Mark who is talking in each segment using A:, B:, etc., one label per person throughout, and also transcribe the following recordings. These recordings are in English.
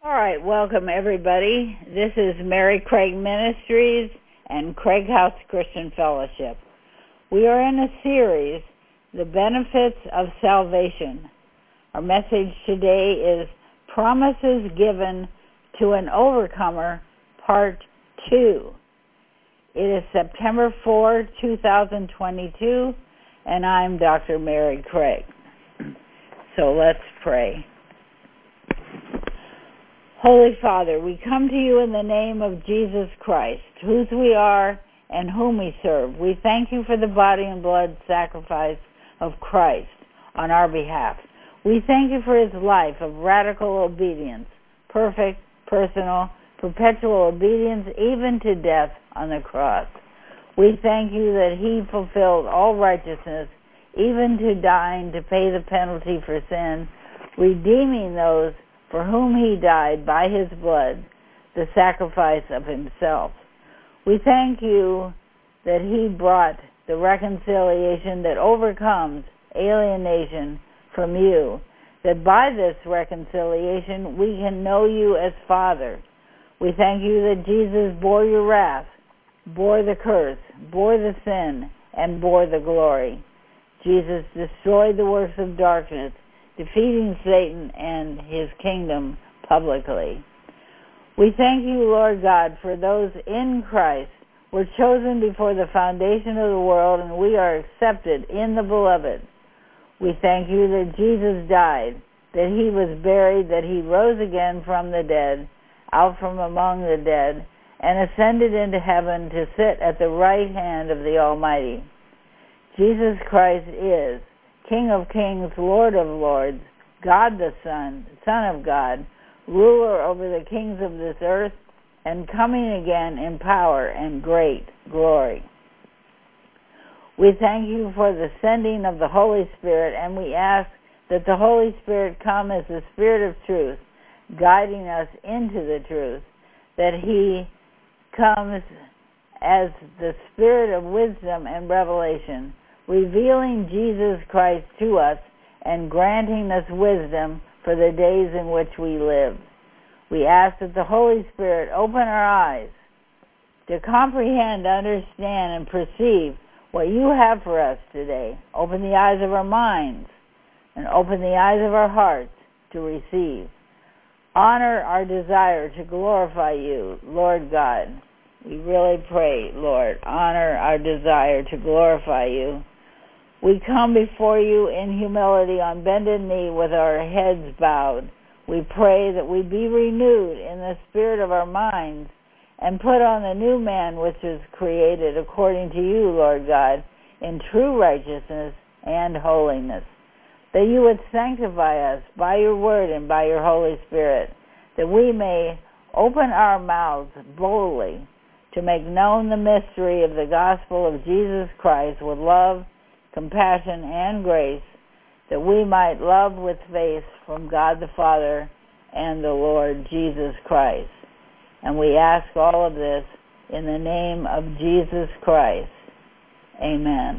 A: All right, welcome everybody. This is Mary Craig Ministries and Craig House Christian Fellowship. We are in a series, The Benefits of Salvation. Our message today is Promises Given to an Overcomer, Part 2. It is September 4, 2022, and I'm Dr. Mary Craig. So let's pray. Holy Father, we come to you in the name of Jesus Christ, whose we are and whom we serve. We thank you for the body and blood sacrifice of Christ on our behalf. We thank you for his life of radical obedience, perfect, personal, perpetual obedience, even to death on the cross. We thank you that he fulfilled all righteousness, even to dying to pay the penalty for sin, redeeming those for whom he died by his blood, the sacrifice of himself. We thank you that he brought the reconciliation that overcomes alienation from you, that by this reconciliation we can know you as Father. We thank you that Jesus bore your wrath, bore the curse, bore the sin, and bore the glory. Jesus destroyed the works of darkness, defeating Satan and his kingdom publicly. We thank you, Lord God, for those in Christ were chosen before the foundation of the world, and we are accepted in the Beloved. We thank you that Jesus died, that he was buried, that he rose again from the dead, out from among the dead, and ascended into heaven to sit at the right hand of the Almighty. Jesus Christ is King of kings, Lord of lords, God the Son, Son of God, ruler over the kings of this earth, and coming again in power and great glory. We thank you for the sending of the Holy Spirit, and we ask that the Holy Spirit come as the Spirit of truth, guiding us into the truth, that he comes as the Spirit of wisdom and revelation, revealing Jesus Christ to us and granting us wisdom for the days in which we live. We ask that the Holy Spirit open our eyes to comprehend, understand, and perceive what you have for us today. Open the eyes of our minds and open the eyes of our hearts to receive. Honor our desire to glorify you, Lord God. We really pray, Lord, honor our desire to glorify you. We come before you in humility on bended knee with our heads bowed. We pray that we be renewed in the spirit of our minds and put on the new man which is created according to you, Lord God, in true righteousness and holiness. That you would sanctify us by your word and by your Holy Spirit, that we may open our mouths boldly to make known the mystery of the gospel of Jesus Christ with love, compassion, and grace, that we might love with faith from God the Father and the Lord Jesus Christ. And we ask all of this in the name of Jesus Christ. Amen.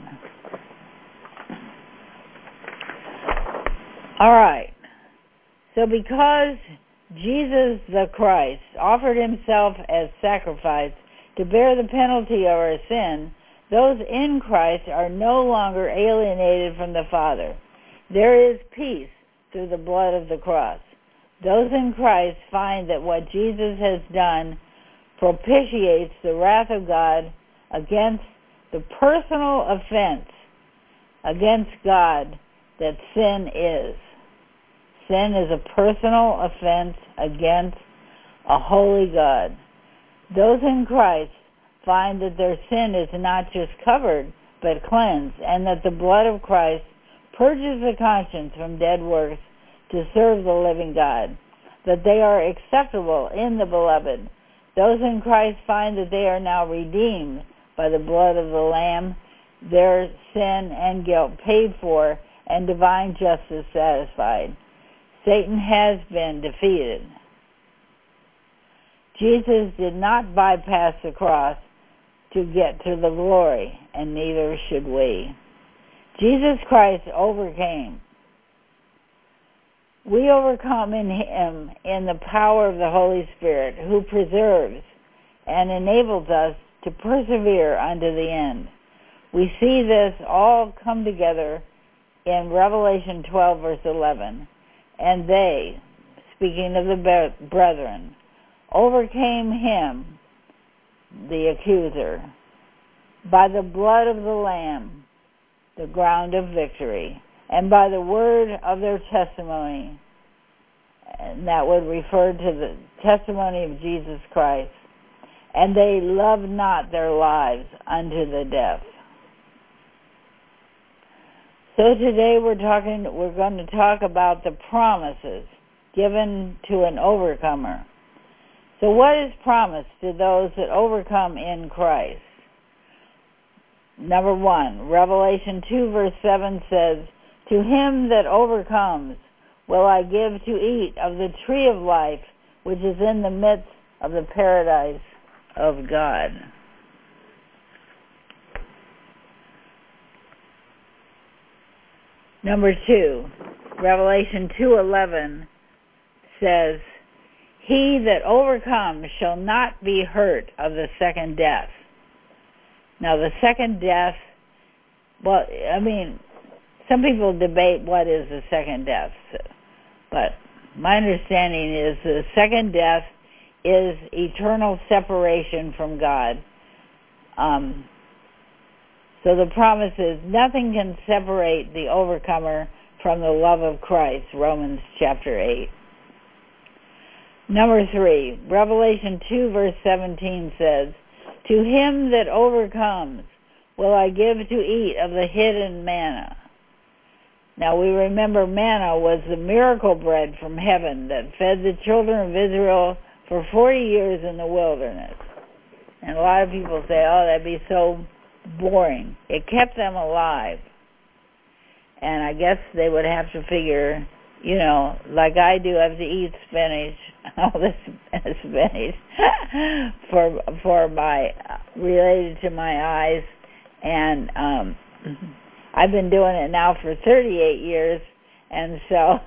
A: All right. So because Jesus the Christ offered himself as sacrifice to bear the penalty of our sin, those in Christ are no longer alienated from the Father. There is peace through the blood of the cross. Those in Christ find that what Jesus has done propitiates the wrath of God against the personal offense against God that sin is. Sin is a personal offense against a holy God. Those in Christ find that their sin is not just covered, but cleansed, and that the blood of Christ purges the conscience from dead works to serve the living God, that they are acceptable in the Beloved. Those in Christ find that they are now redeemed by the blood of the Lamb, their sin and guilt paid for, and divine justice satisfied. Satan has been defeated. Jesus did not bypass the cross to get to the glory, and neither should we. Jesus Christ overcame. We overcome in him in the power of the Holy Spirit, who preserves and enables us to persevere unto the end. We see this all come together in Revelation 12, verse 11. And they, speaking of the brethren, overcame him, the accuser, by the blood of the Lamb, the ground of victory, and by the word of their testimony. And that would refer to the testimony of Jesus Christ. And they loved not their lives unto the death. So today we're going to talk about the promises given to an overcomer. So what is promised to those that overcome in Christ? Number 1, Revelation 2 verse 7 says, to him that overcomes will I give to eat of the tree of life, which is in the midst of the paradise of God. Number 2, Revelation 2:11 says, he that overcomes shall not be hurt of the second death. Now the second death, well, I mean, some people debate what is the second death, but my understanding is the second death is eternal separation from God. So the promise is nothing can separate the overcomer from the love of Christ, Romans chapter 8. Number 3, Revelation 2 verse 17 says, to him that overcomes will I give to eat of the hidden manna. Now we remember manna was the miracle bread from heaven that fed the children of Israel for 40 years in the wilderness. And a lot of people say, oh, that'd be so boring. It kept them alive. And I guess they would have to figure, like I do, I have to eat spinach, all this spinach, for my, related to my eyes. And I've been doing it now for 38 years, and so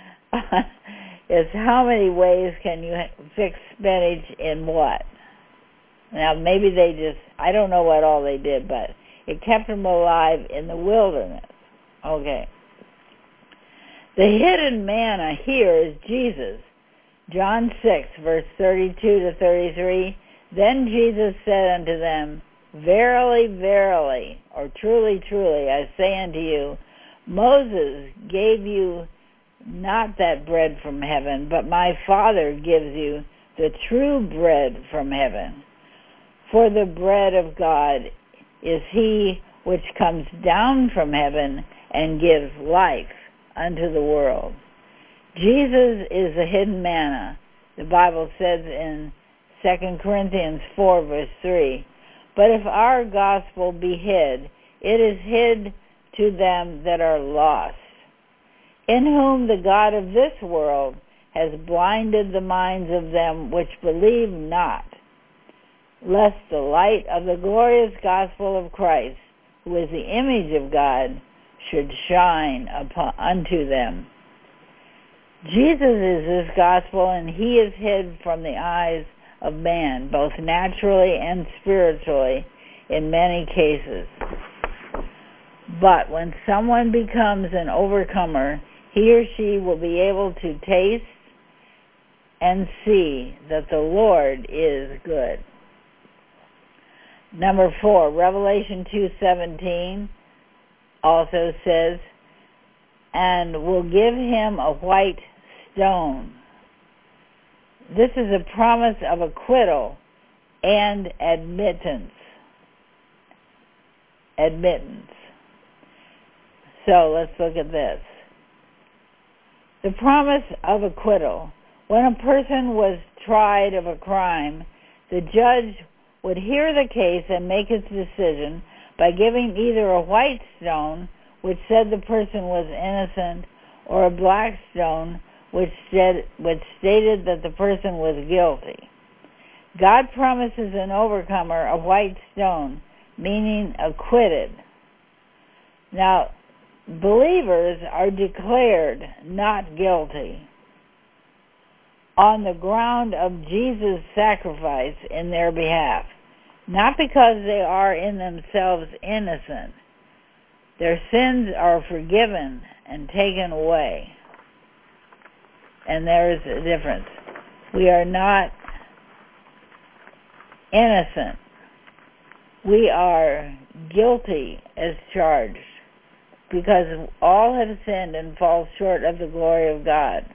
A: it's how many ways can you fix spinach in what? Now, maybe I don't know what all they did, but it kept them alive in the wilderness. Okay. The hidden manna here is Jesus. John 6, verse 32 to 33, then Jesus said unto them, verily, verily, or truly, truly, I say unto you, Moses gave you not that bread from heaven, but my Father gives you the true bread from heaven. For the bread of God is he which comes down from heaven and gives life unto the world. Jesus is the hidden manna. The Bible says in 2 Corinthians 4, verse 3, but if our gospel be hid, it is hid to them that are lost, in whom the God of this world has blinded the minds of them which believe not, lest the light of the glorious gospel of Christ, who is the image of God, should shine unto them. Jesus is this gospel, and he is hid from the eyes of man, both naturally and spiritually, in many cases. But when someone becomes an overcomer, he or she will be able to taste and see that the Lord is good. Number 4, Revelation 2:17 also says, and will give him a white stone. This is a promise of acquittal and admittance. So let's look at this. The promise of acquittal. When a person was tried of a crime, the judge would hear the case and make his decision by giving either a white stone, which said the person was innocent, or a black stone, which stated that the person was guilty. God promises an overcomer a white stone, meaning acquitted. Now, believers are declared not guilty on the ground of Jesus' sacrifice in their behalf, not because they are in themselves innocent. Their sins are forgiven and taken away. And there is a difference. We are not innocent. We are guilty as charged, because all have sinned and fall short of the glory of God.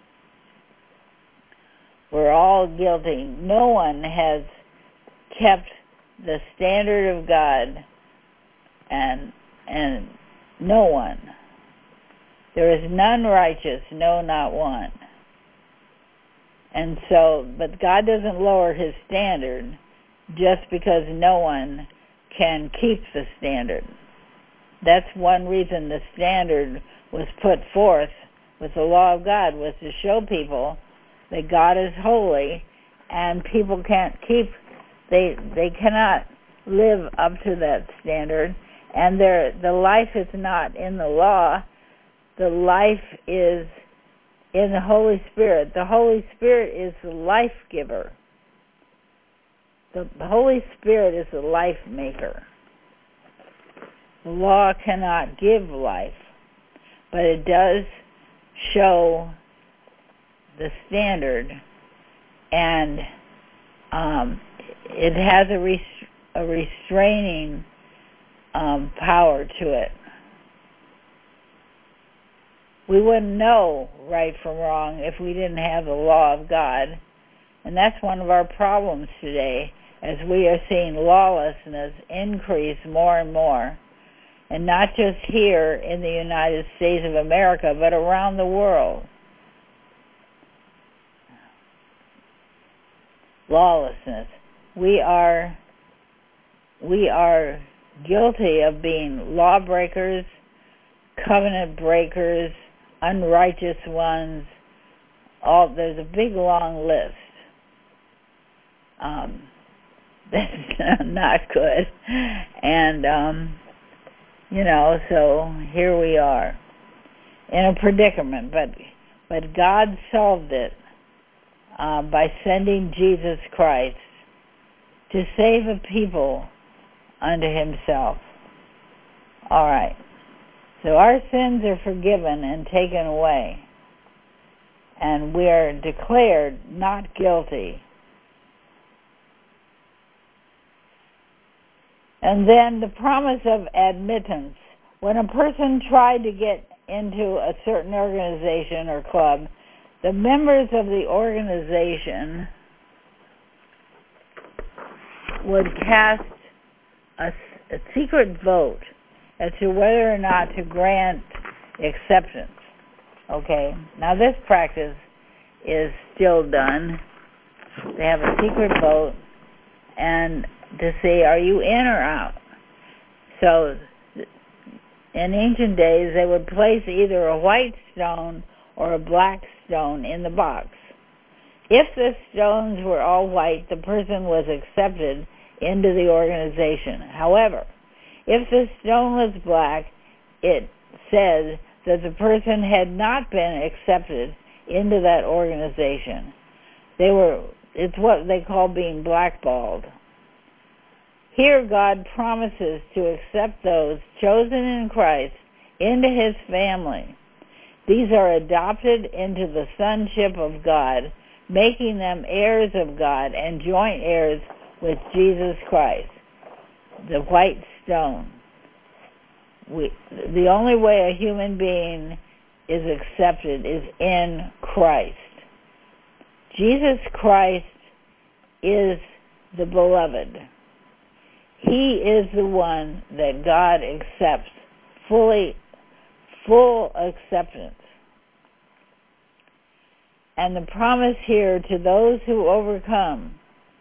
A: We're all guilty. No one has kept the standard of God, and no one. There is none righteous, no, not one. And so, but God doesn't lower his standard just because no one can keep the standard. That's one reason the standard was put forth with the law of God, was to show people that God is holy and people can't keep, they cannot live up to that standard, and the life is not in the law. The life is in the Holy Spirit. The Holy Spirit is the life giver. The Holy Spirit is the life maker. The law cannot give life, but it does show the standard, and it has a restraining power to it. We wouldn't know right from wrong if we didn't have the law of God, and that's one of our problems today, as we are seeing lawlessness increase more and more, and not just here in the United States of America, but around the world. Lawlessness. We are guilty of being lawbreakers, covenant breakers, unrighteous ones. There's a big long list. That's not good. And so here we are in a predicament, but God solved it by sending Jesus Christ to save a people unto himself. All right. So our sins are forgiven and taken away, and we are declared not guilty. And then the promise of admittance. When a person tried to get into a certain organization or club, the members of the organization would cast a secret vote as to whether or not to grant acceptance. Okay, now this practice is still done. They have a secret vote and to say, are you in or out? So in ancient days, they would place either a white stone or a black stone in the box. If the stones were all white, the person was accepted into the organization. However, if the stone was black, it said that the person had not been accepted into that organization. It's what they call being blackballed. Here God promises to accept those chosen in Christ into his family. These are adopted into the sonship of God, making them heirs of God and joint heirs with Jesus Christ, the white stone. The only way a human being is accepted is in Christ. Jesus Christ is the beloved. He is the one that God accepts, full acceptance. And the promise here to those who overcome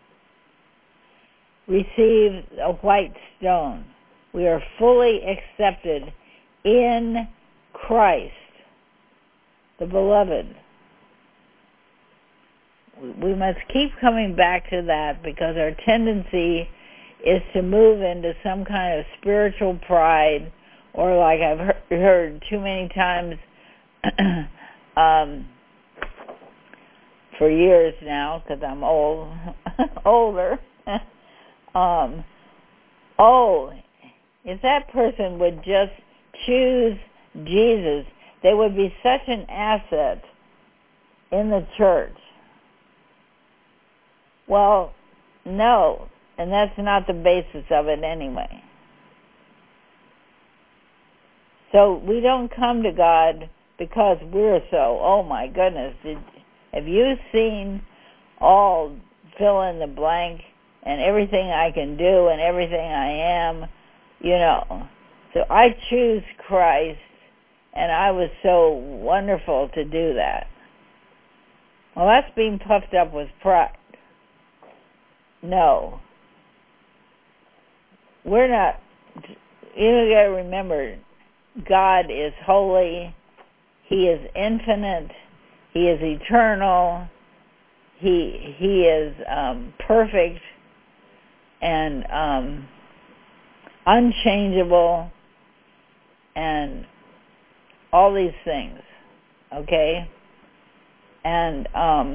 A: receive a white stone. We are fully accepted in Christ, the beloved. We must keep coming back to that, because our tendency is to move into some kind of spiritual pride or like I've heard too many times for years now, because I'm older. If that person would just choose Jesus, they would be such an asset in the church. Well, no, and that's not the basis of it anyway. So we don't come to God because we're so, oh my goodness, have you seen all fill in the blank and everything I can do and everything I am, So I choose Christ, and I was so wonderful to do that. Well, that's being puffed up with pride. No. We're not. You got to remember, God is holy. He is infinite. He is eternal. He is perfect and unchangeable and all these things. Okay? And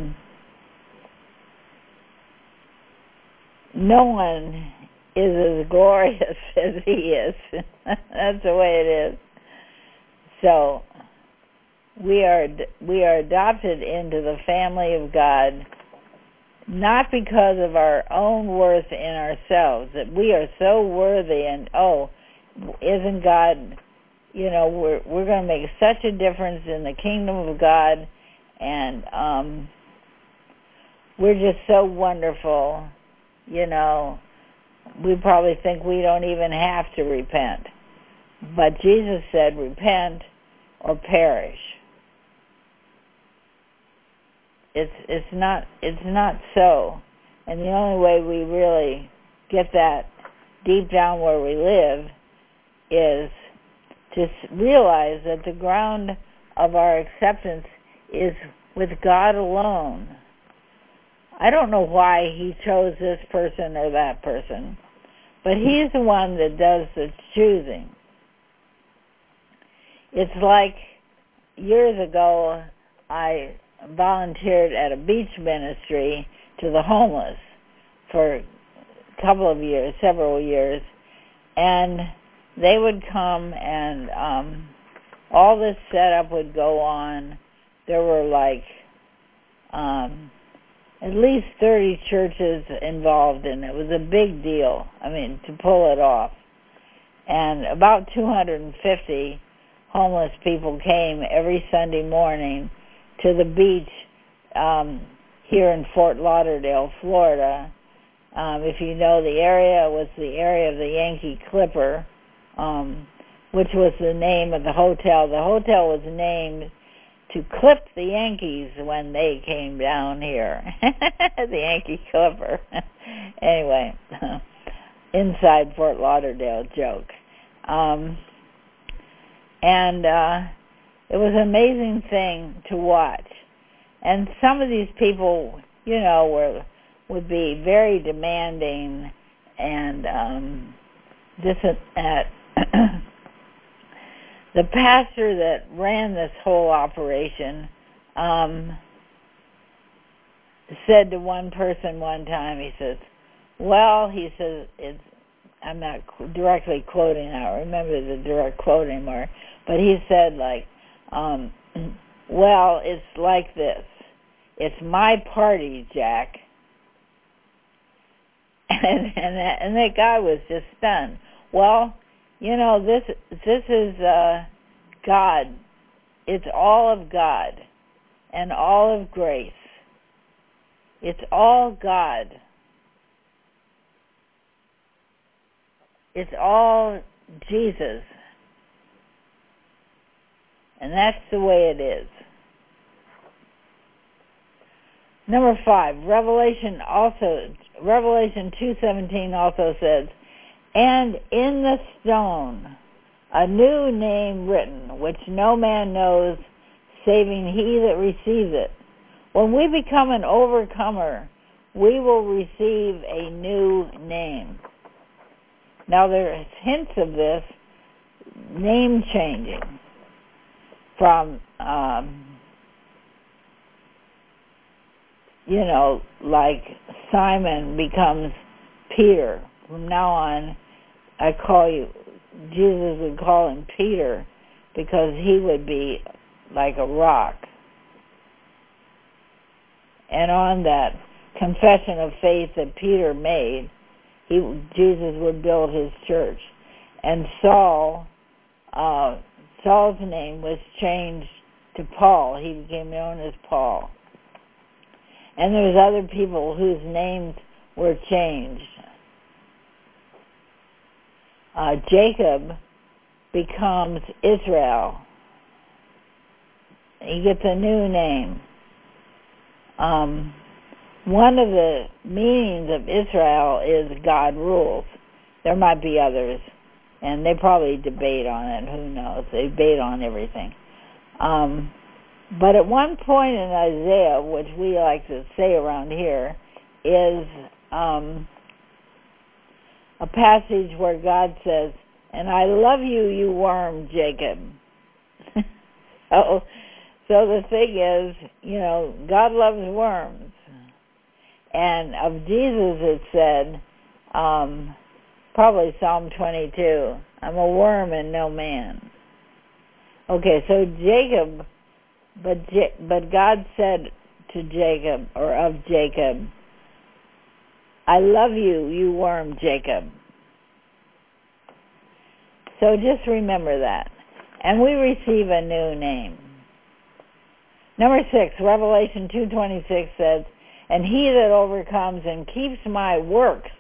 A: no one is as glorious as he is. That's the way it is. So we are adopted into the family of God, not because of our own worth in ourselves, that we are so worthy and, isn't God, we're going to make such a difference in the kingdom of God, and we're just so wonderful, we probably think we don't even have to repent. But Jesus said, repent or perish. It's not so. And the only way we really get that deep down where we live is to realize that the ground of our acceptance is with God alone. I don't know why he chose this person or that person, but he's the one that does the choosing. It's like years ago, I volunteered at a beach ministry to the homeless for a couple of years, several years, and they would come and all this setup would go on. There were at least 30 churches involved, and it was a big deal, to pull it off. And about 250 homeless people came every Sunday morning to the beach here in Fort Lauderdale, Florida. If you know the area, it was the area of the Yankee Clipper, which was the name of the hotel. The hotel was named to clip the Yankees when they came down here. The Yankee Clipper. Anyway, inside Fort Lauderdale joke. And it was an amazing thing to watch. And some of these people, would be very demanding and this and that. The pastor that ran this whole operation said to one person one time, he says, I'm not directly quoting, I don't remember the direct quote anymore, but he said it's like this. It's my party, Jack. And that guy was just stunned. Well, this is God. It's all of God and all of grace. It's all God. It's all Jesus. And that's the way it is. Number 5, Revelation 2:17 also says, and in the stone a new name written, which no man knows, saving he that receives it. When we become an overcomer, we will receive a new name. Now there's hints of this name changing from, like Simon becomes Peter. From now on, Jesus would call him Peter because he would be like a rock. And on that confession of faith that Peter made, Jesus would build his church. And Saul's name was changed to Paul. He became known as Paul. And there's other people whose names were changed. Jacob becomes Israel. He gets a new name. One of the meanings of Israel is God rules. There might be others, and they probably debate on it. Who knows? They debate on everything. But at one point in Isaiah, which we like to say around here, is a passage where God says, "And I love you, you worm, Jacob." So the thing is, God loves worms. And of Jesus it said, probably Psalm 22, "I'm a worm and no man." Okay, so Jacob, but God said to Jacob, or of Jacob, "I love you, you worm, Jacob." So just remember that. And we receive a new name. Number 6, Revelation 2:26 says, "And he that overcomes and keeps my works,"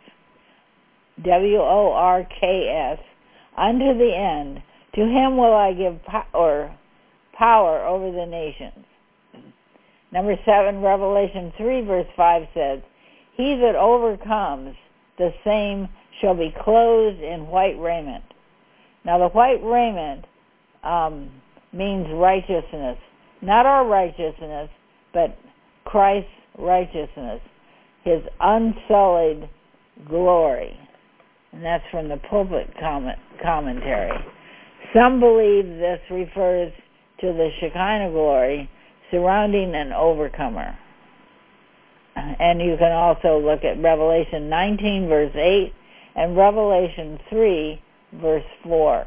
A: WORKS, "unto the end, to him will I give power over the nations." Number 7, Revelation 3 verse 5 says, "He that overcomes, the same shall be clothed in white raiment." Now the white raiment means righteousness. Not our righteousness, but Christ's righteousness, his unsullied glory. And that's from the Pulpit commentary. Some believe this refers to the Shekinah glory surrounding an overcomer. And you can also look at Revelation 19 verse 8 and Revelation 3 verse 4.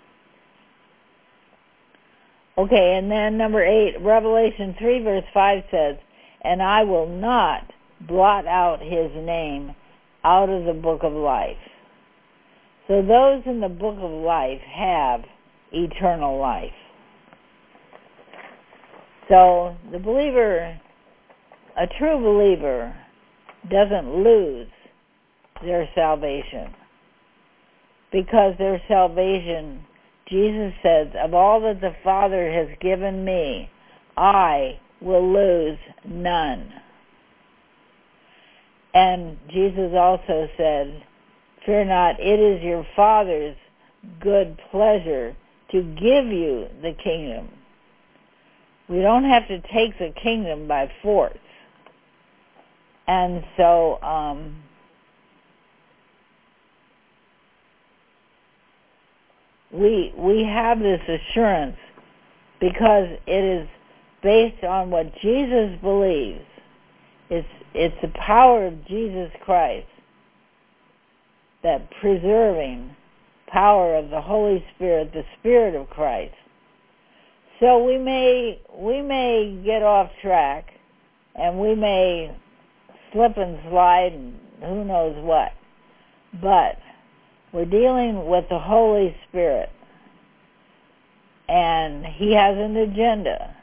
A: Okay, and then number 8, Revelation 3 verse 5 says, "And I will not blot out his name out of the book of life." So those in the book of life have eternal life. So the believer, a true believer, doesn't lose their salvation. Because their salvation, Jesus says, "Of all that the Father has given me, I will lose none." And Jesus also said, "Fear not, it is your Father's good pleasure to give you the kingdom." We don't have to take the kingdom by force. And so, we have this assurance because it is based on what Jesus believes. It's the power of Jesus Christ, that preserving power of the Holy Spirit, the Spirit of Christ. So we may get off track, and we may slip and slide and who knows what, but we're dealing with the Holy Spirit, and he has an agenda,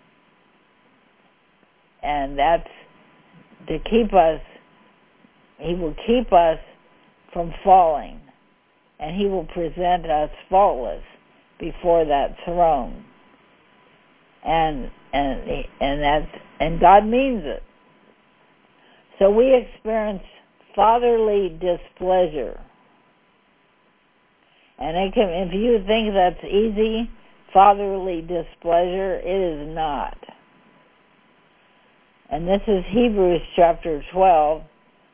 A: and that's to keep us. He will keep us from falling, and he will present us faultless before that throne, and God means it. So we experience fatherly displeasure. And if you think that's easy, fatherly displeasure, it is not. And this is Hebrews chapter 12.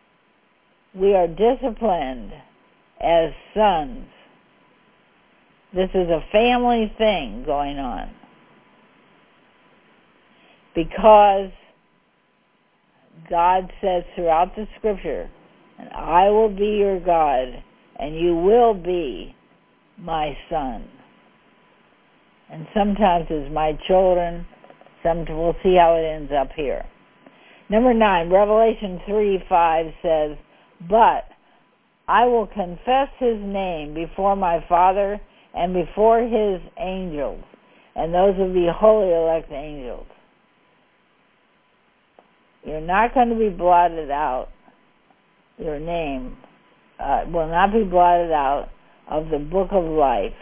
A: We are disciplined as sons. This is a family thing going on. Because God says throughout the scripture, and I will be your God, and you will be my son. And sometimes it's my children. We'll see how it ends up here. Number 9, Revelation 3:5 says, but I will confess his name before my Father and before his angels, and those will be holy elect angels. You're not going to be blotted out. Your name will not be blotted out of the book of life,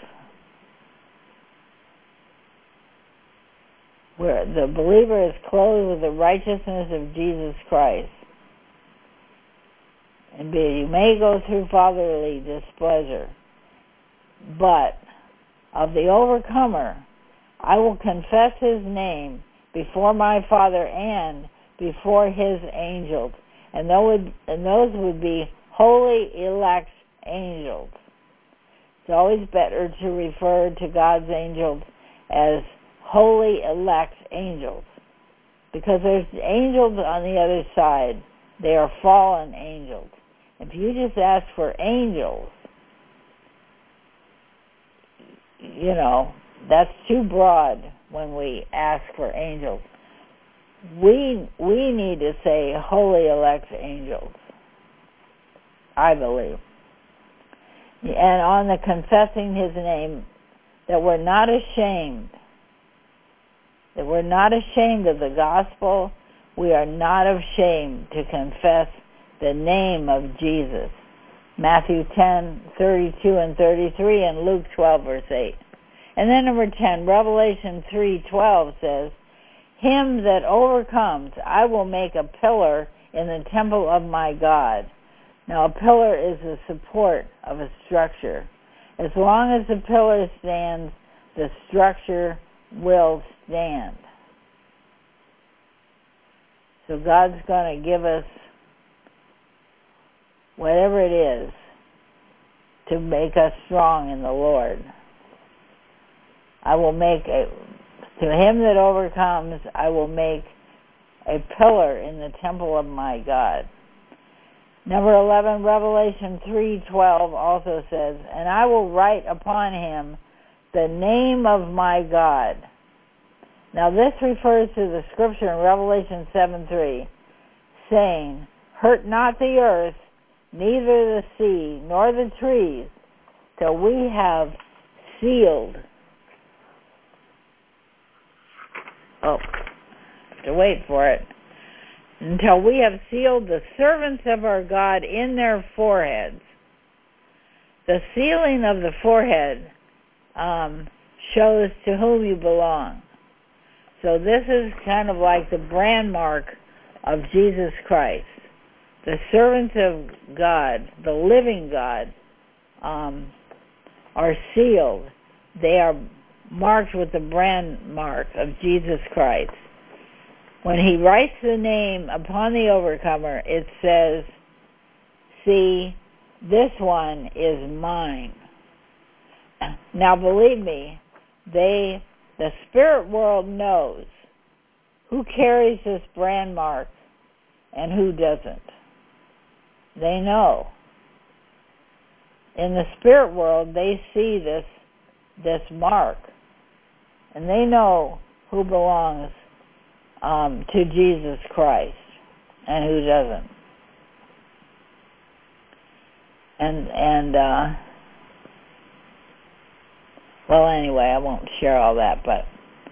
A: where the believer is clothed with the righteousness of Jesus Christ. And you may go through fatherly displeasure, but of the overcomer, I will confess his name before my Father and before his angels. And those would be holy elect angels. It's always better to refer to God's angels as holy elect angels, because there's angels on the other side. They are fallen angels. If you just ask for angels, that's too broad when we ask for angels. We need to say holy elect angels, I believe. And on the confessing his name, that we're not ashamed. That we're not ashamed of the gospel. We are not ashamed to confess the name of Jesus. Matthew 10:32 and 33 and Luke 12 verse 8. And then number 10, Revelation 3:12 says, him that overcomes, I will make a pillar in the temple of my God. Now, a pillar is the support of a structure. As long as the pillar stands, the structure will stand. So God's going to give us whatever it is to make us strong in the Lord. To him that overcomes, I will make a pillar in the temple of my God. Number 11, Revelation 3:12 also says, and I will write upon him the name of my God. Now this refers to the scripture in Revelation 7:3, saying, hurt not the earth, neither the sea, nor the trees, till we have sealed. Oh, I have to wait for it. Until we have sealed the servants of our God in their foreheads. The sealing of the forehead shows to whom you belong. So this is kind of like the brand mark of Jesus Christ. The servants of God, the living God, are sealed. They are marked with the brand mark of Jesus Christ. When he writes the name upon the overcomer, it says, see, this one is mine. Now believe me, the spirit world knows who carries this brand mark and who doesn't. They know. In the spirit world, they see this mark, and they know who belongs to Jesus Christ and who doesn't. Well, anyway, I won't share all that, but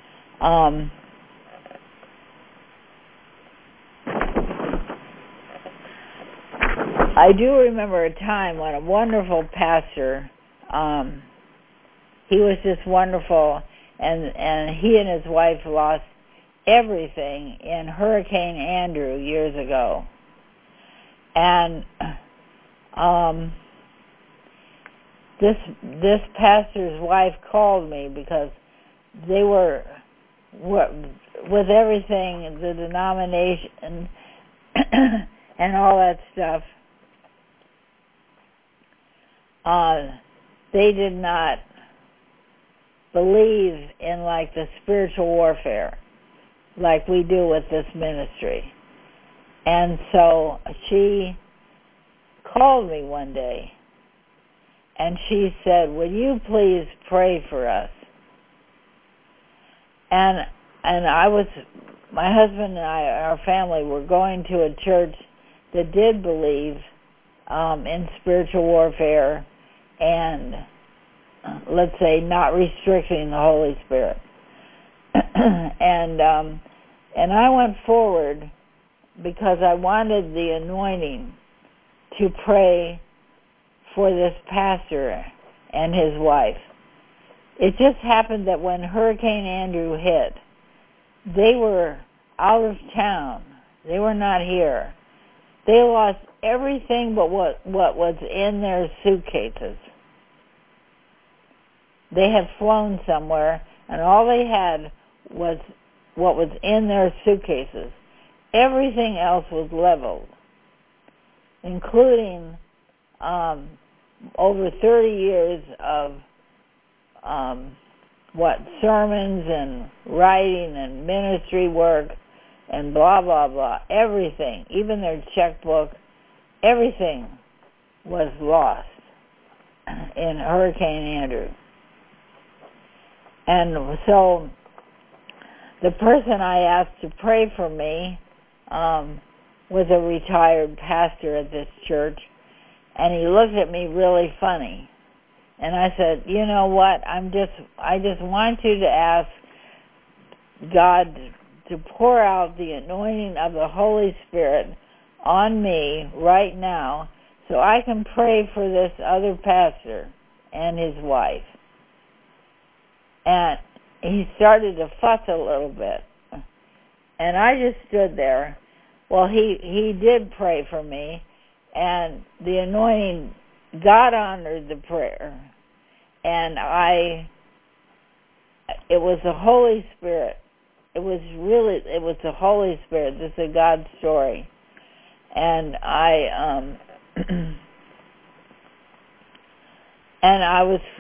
A: I do remember a time when a wonderful pastor, he was just wonderful, and he and his wife lost everything in Hurricane Andrew years ago. And this pastor's wife called me because they were with everything, the denomination and all that stuff. They did not believe in like the spiritual warfare like we do with this ministry. And so she called me one day and she said, "Will you please pray for us?" And my husband and I, our family, were going to a church that did believe in spiritual warfare and, let's say, not restricting the Holy Spirit. and I went forward because I wanted the anointing to pray for this pastor and his wife. It just happened that when Hurricane Andrew hit, they were out of town. They were not here. They lost everything but what was in their suitcases. They had flown somewhere, and all they had was what was in their suitcases. Everything else was leveled, including over 30 years of sermons and writing and ministry work and blah, blah, blah. Everything, even their checkbook, everything was lost in Hurricane Andrew. And so the person I asked to pray for me was a retired pastor at this church, and he looked at me really funny. And I said, "You know what? I just want you to ask God to pour out the anointing of the Holy Spirit on me right now so I can pray for this other pastor and his wife." And he started to fuss a little bit. And I just stood there. Well, he did pray for me, and the anointing, God honored the prayer. And it was the Holy Spirit. It was the Holy Spirit. This is a God story. And I was,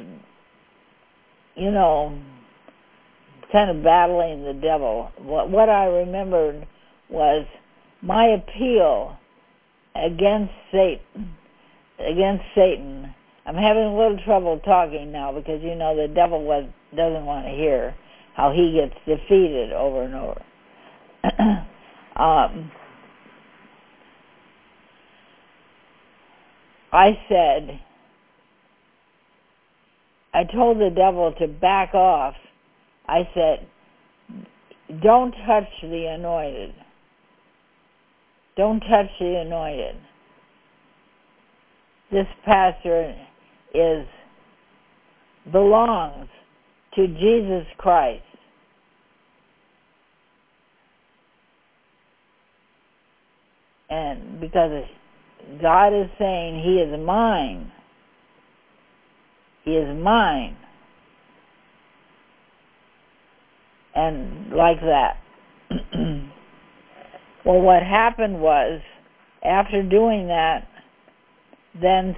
A: kind of battling the devil. What I remembered was my appeal against Satan. I'm having a little trouble talking now because, the devil doesn't want to hear how he gets defeated over and over. I told the devil to back off. I said, "Don't touch the anointed. Don't touch the anointed. This pastor belongs to Jesus Christ." And because God is saying he is mine. He is mine. And like that. Well, what happened was, after doing that, then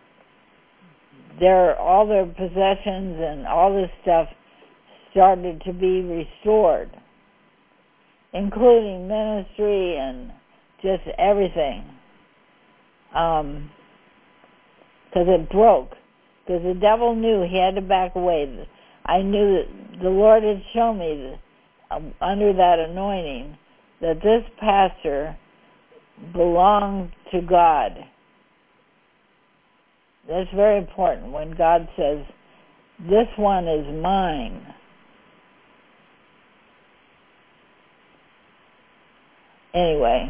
A: all their possessions and all this stuff started to be restored, including ministry and just everything. Because it broke. Because the devil knew he had to back away. I knew that the Lord had shown me under that anointing that this pastor belonged to God. That's very important when God says, "This one is mine." Anyway,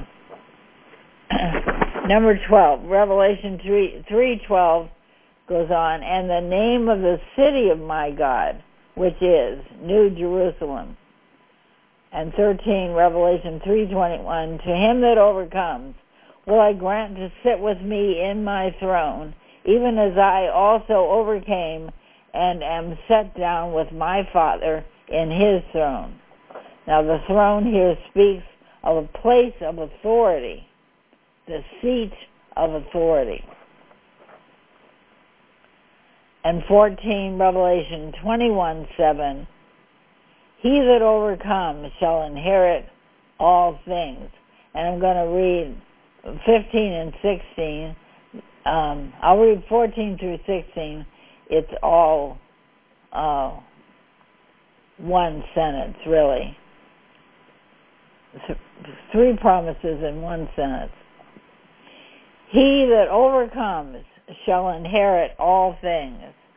A: number 12, Revelation 3:12 goes on, "And the name of the city of my God, which is New Jerusalem." And 13, Revelation 3:21, "To him that overcomes will I grant to sit with me in my throne, even as I also overcame and am set down with my Father in his throne." Now the throne here speaks of a place of authority, the seat of authority. And 14, Revelation 21:7. He that overcomes shall inherit all things. And I'm going to read 15 and 16. I'll read 14 through 16. It's all one sentence, really. Three promises in one sentence. He that overcomes shall inherit all things,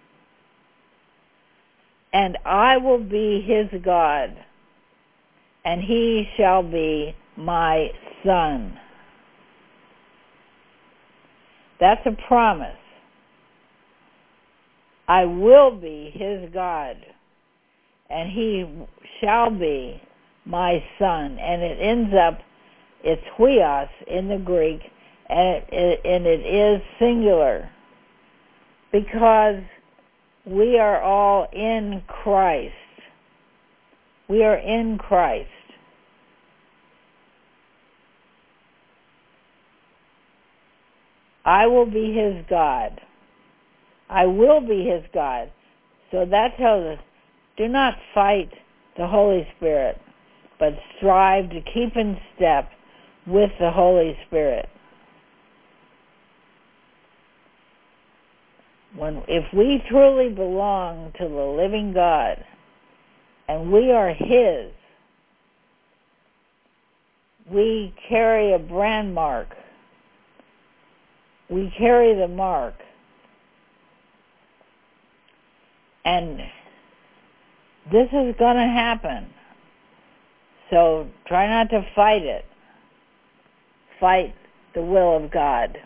A: and I will be his God, and he shall be my son. That's a promise. I will be his God, and he shall be my son. And it ends up, it's huios in the Greek, and it is singular, because we are all in Christ. We are in Christ. I will be his God. I will be his God. So that tells us, do not fight the Holy Spirit, but strive to keep in step with the Holy Spirit. If we truly belong to the living God, and we are his, we carry a brand mark. We carry the mark. And this is going to happen. So try not to fight it. Fight the will of God.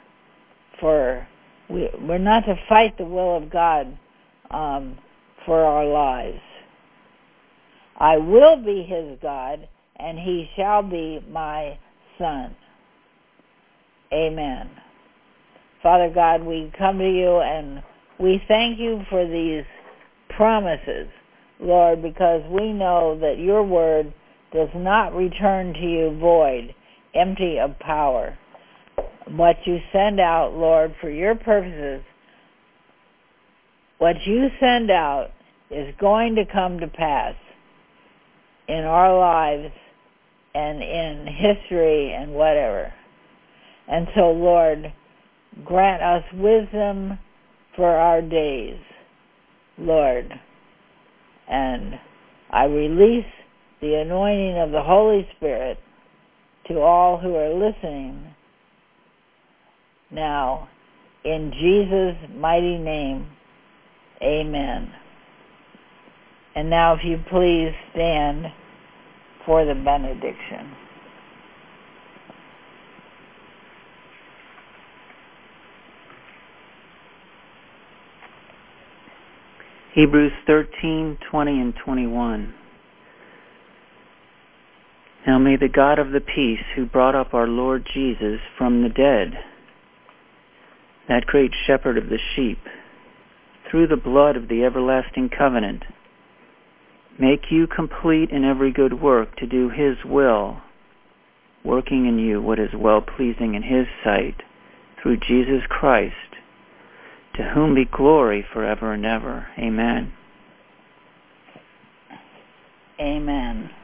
A: We're not to fight the will of God for our lives. I will be his God, and he shall be my son. Amen. Father God, we come to you and we thank you for these promises, Lord, because we know that your word does not return to you void, empty of power. What you send out, Lord, for your purposes, what you send out is going to come to pass in our lives and in history and whatever. And so, Lord, grant us wisdom for our days, Lord. And I release the anointing of the Holy Spirit to all who are listening now. In Jesus' mighty name, amen. And now if you please stand for the benediction.
B: Hebrews 13:20 and 21. Now may the God of the peace, who brought up our Lord Jesus from the dead, that great shepherd of the sheep, through the blood of the everlasting covenant, make you complete in every good work to do his will, working in you what is well-pleasing in his sight, through Jesus Christ, to whom be glory forever and ever. Amen.
A: Amen.